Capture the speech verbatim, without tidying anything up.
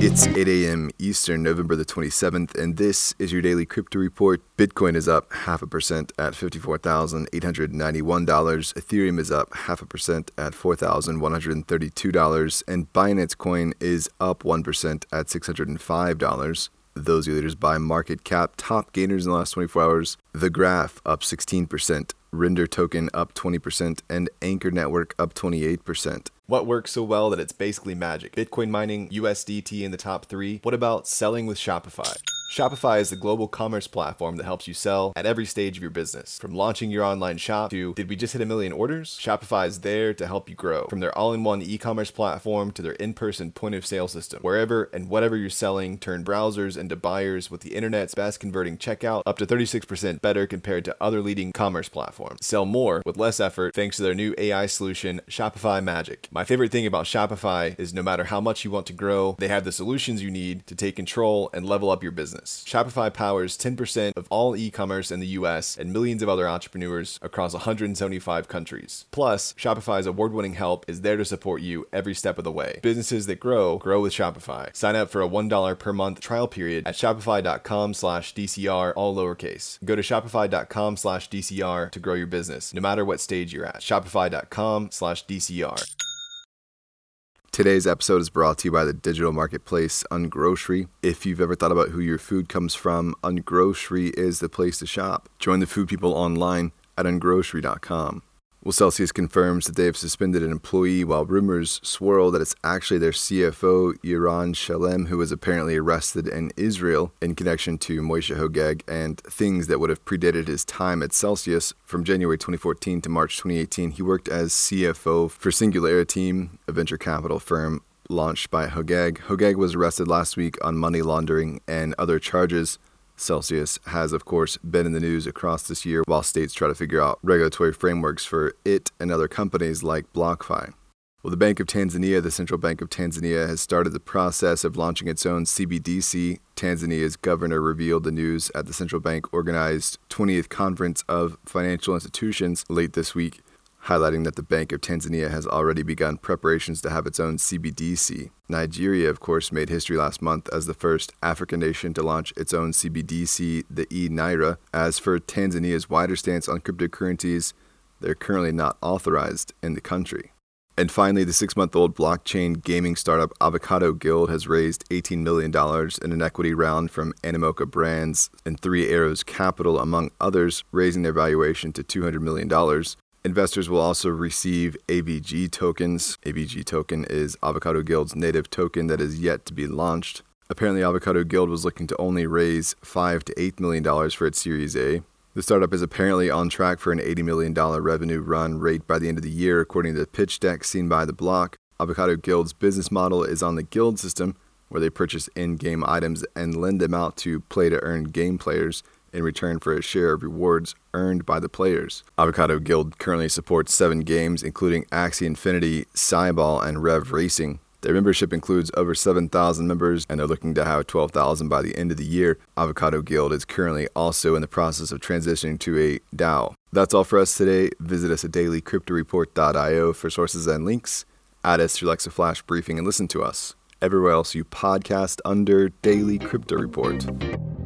It's eight a.m. Eastern, November the twenty-seventh, and this is your daily crypto report. Bitcoin is up half a percent at fifty-four thousand eight hundred ninety-one dollars. Ethereum is up half a percent at four thousand one hundred thirty-two dollars, and Binance Coin is up one percent at six hundred five dollars. Those are leaders by market cap. Top gainers in the last twenty-four hours. The Graph up sixteen percent, Render Token up twenty percent, and Anchor Network up twenty-eight percent. What works so well that it's basically magic? Bitcoin mining, U S D T in the top three. What about selling with Shopify? Shopify is the global commerce platform that helps you sell at every stage of your business. From launching your online shop to, did we just hit a million orders? Shopify is there to help you grow. From their all-in-one e-commerce platform to their in-person point-of-sale system. Wherever and whatever you're selling, turn browsers into buyers with the internet's best converting checkout, up to thirty-six percent better compared to other leading commerce platforms. Sell more with less effort thanks to their new A I solution, Shopify Magic. My favorite thing about Shopify is no matter how much you want to grow, they have the solutions you need to take control and level up your business. Shopify powers ten percent of all e-commerce in the U S and millions of other entrepreneurs across one hundred seventy-five countries. Plus, Shopify's award-winning help is there to support you every step of the way. Businesses that grow, grow with Shopify. Sign up for a one dollar per month trial period at shopify.com slash DCR, all lowercase. Go to shopify.com slash DCR to grow your business, no matter what stage you're at. Shopify.com slash DCR. Today's episode is brought to you by the digital marketplace Ungrocery. If you've ever thought about who your food comes from, Ungrocery is the place to shop. Join the food people online at ungrocery dot com. Well, Celsius confirms that they have suspended an employee while rumors swirl that it's actually their C F O, Yaron Shalem, who was apparently arrested in Israel in connection to Moshe Hogeg and things that would have predated his time at Celsius. From January twenty fourteen to March twenty eighteen, he worked as C F O for Singularity, a venture capital firm launched by Hogeg. Hogeg was arrested last week on money laundering and other charges. Celsius has, of course, been in the news across this year while states try to figure out regulatory frameworks for it and other companies like BlockFi. Well, the Bank of Tanzania, the Central Bank of Tanzania, has started the process of launching its own C B D C. Tanzania's governor revealed the news at the central bank organized twentieth Conference of Financial Institutions late this week, highlighting that the Bank of Tanzania has already begun preparations to have its own C B D C. Nigeria, of course, made history last month as the first African nation to launch its own C B D C, the e-Naira. As for Tanzania's wider stance on cryptocurrencies, they're currently not authorized in the country. And finally, the six-month-old blockchain gaming startup Avocado Guild has raised eighteen million dollars in an equity round from Animoca Brands and Three Arrows Capital, among others, raising their valuation to two hundred million dollars. Investors will also receive A V G tokens. A V G token is Avocado Guild's native token that is yet to be launched. Apparently, Avocado Guild was looking to only raise five to eight million dollars for its Series A. The startup is apparently on track for an eighty million dollars revenue run rate by the end of the year, according to the pitch deck seen by The Block. Avocado Guild's business model is on the Guild system, where they purchase in-game items and lend them out to play-to-earn game players in return for a share of rewards earned by the players. Avocado Guild currently supports seven games, including Axie Infinity, Cyball, and Rev Racing. Their membership includes over seven thousand members, and they're looking to have twelve thousand by the end of the year. Avocado Guild is currently also in the process of transitioning to a DAO. That's all for us today. Visit us at daily crypto report dot io for sources and links. Add us through Alexa Flash Briefing and listen to us everywhere else you podcast under Daily Crypto Report.